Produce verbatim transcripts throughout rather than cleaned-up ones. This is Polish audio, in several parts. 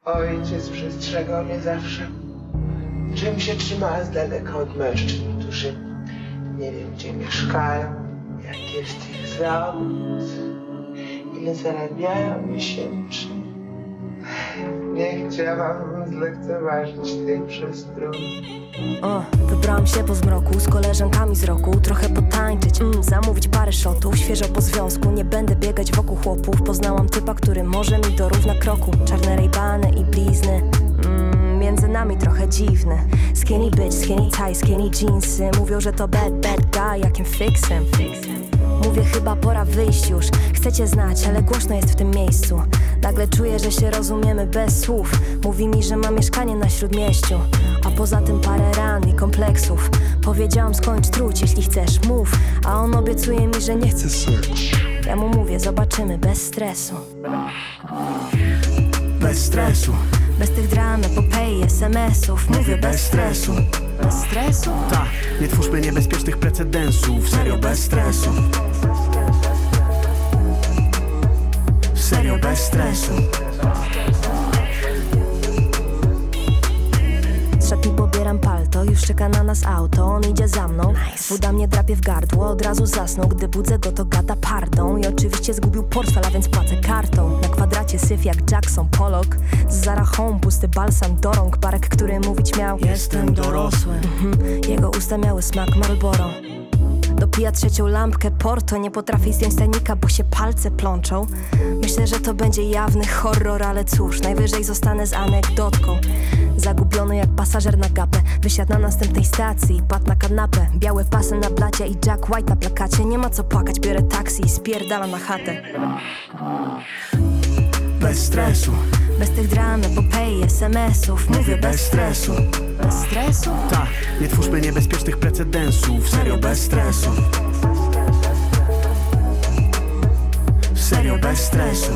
Ojciec przestrzegał mnie zawsze, czym się trzyma z daleka od mężczyzn, którzy nie wiem gdzie mieszkają, jak jest ich zawód, ile zarabiają miesięcznie. Nie chciałam zlekceważyć tej przestrój. O, wybrałam się po zmroku z koleżankami z roku, trochę potańczyć, mm, zamówić parę shotów, świeżo po związku, nie będę biegać wokół chłopów. Poznałam typa, który może mi dorówna kroku. Czarne rejbany i blizny, mm, między nami trochę dziwne. Skinny bitch, skinny tie, skinny jeansy. Mówią, że to bad, bad guy, jakim fixem. Mówię, chyba pora wyjść już. Chcecie znać, ale głośno jest w tym miejscu. Nagle czuję, że się rozumiemy bez słów. Mówi mi, że ma mieszkanie na Śródmieściu, a poza tym parę ran i kompleksów. Powiedziałam, skończ truć, jeśli chcesz, mów. A on obiecuje mi, że nie chce seks. Ja mu mówię, zobaczymy, bez stresu. Bez stresu, bez tych dram, epopei, es em esów. Mówię, bez stresu. Bez stresu? ta, nie twórzmy niebezpiecznych precedensów. Serio, bez stresu. Serio, bez stresu. Z szatni pobieram palto, już czeka na nas auto. On idzie za mną, woda mnie drapie w gardło. Od razu zasnął, gdy budzę go, to gada pardon. I oczywiście zgubił portfel, a więc płacę kartą. Na kwadracie syf jak Jackson Pollock. Z Zara Home pusty balsam do rąk. Barek, który mówić miał: Jestem dorosły. mhm. Jego usta miały smak Marlboro. Dopija trzecią lampkę Porto. Nie potrafi zdjąć stanika, bo się palce plączą. Myślę, że to będzie jawny horror, ale cóż, najwyżej zostanę z anegdotką. Zagubiony jak pasażer na gapę, wysiadł na następnej stacji i padł na kanapę. Białe pasy na blacie i Jack White na plakacie. Nie ma co płakać, biorę taksi i spierdalam na chatę. Bez stresu, bez tych dram, epopei, es em esów. Mówię, bez stresu. Bez stresu? ta, nie twórzmy niebezpiecznych precedensów. Serio, bez stresu. Serio, bez stresu.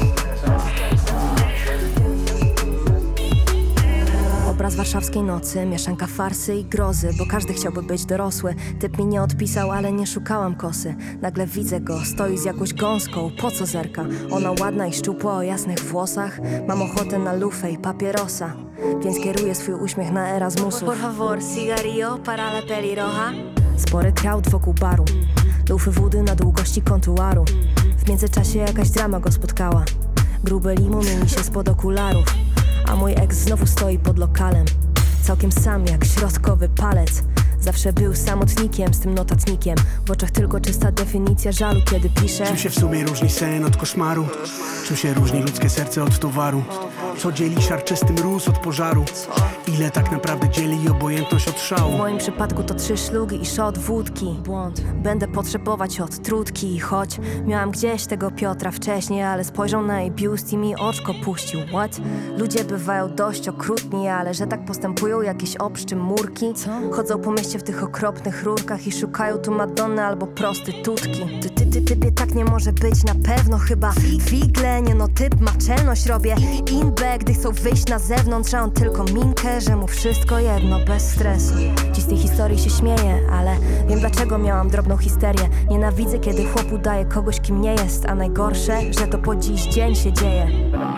Obraz warszawskiej nocy, mieszanka farsy i grozy, bo każdy chciałby być dorosły. Typ mi nie odpisał, ale nie szukałam kosy. Nagle widzę go, stoi z jakąś gąską, po co zerka? Ona ładna i szczupła o jasnych włosach. Mam ochotę na lufę i papierosa, więc kieruję swój uśmiech na Erasmusów. Por favor, cigarillo para la pelirroja. Spory crowd wokół baru, lufy wody na długości kontuaru. W międzyczasie jakaś drama go spotkała. Grube limo mieni się spod okularów, a mój ex znowu stoi pod lokalem, całkiem sam jak środkowy palec. Zawsze był samotnikiem z tym notatnikiem, w oczach tylko czysta definicja żalu, kiedy pisze. Czym się w sumie różni sen od koszmaru? Czym się różni ludzkie serce od towaru? Co dzieli siarczysty mróz od pożaru? Ile tak naprawdę dzieli obojętność od W szału? moim przypadku to trzy szlugi i shot wódki. Błąd. Będę potrzebować odtrutki. Choć miałam gdzieś tego Piotra wcześniej, ale spojrzał na jej biust i mi oczko puścił. What? Ludzie bywają dość okrutni, ale że tak postępują jakieś obszczy murki. Co? Chodzą po mieście w tych okropnych rurkach i szukają tu Madonny albo prostytutki. Ty, ty, ty, typie, tak nie może być na pewno chyba. Figle, nie no, typ ma czelność, robię inbe, gdy chcą wyjść na zewnątrz, a on tylko minkę, że mu wszystko jedno, bez stresu. Ci z tej historii się śmieje, ale wiem dlaczego miałam drobną histerię. Nienawidzę, kiedy chłop udaje kogoś, kim nie jest, a najgorsze, że to po dziś dzień się dzieje.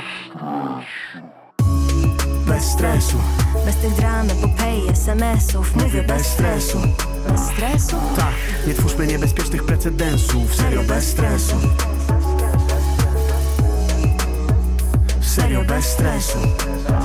Bez stresu, bez tych dram, epopei, es em esów. Mówię, bez stresu. Bez stresu? ta, nie twórzmy niebezpiecznych precedensów. Serio, bez stresu. Serio, bez stresu.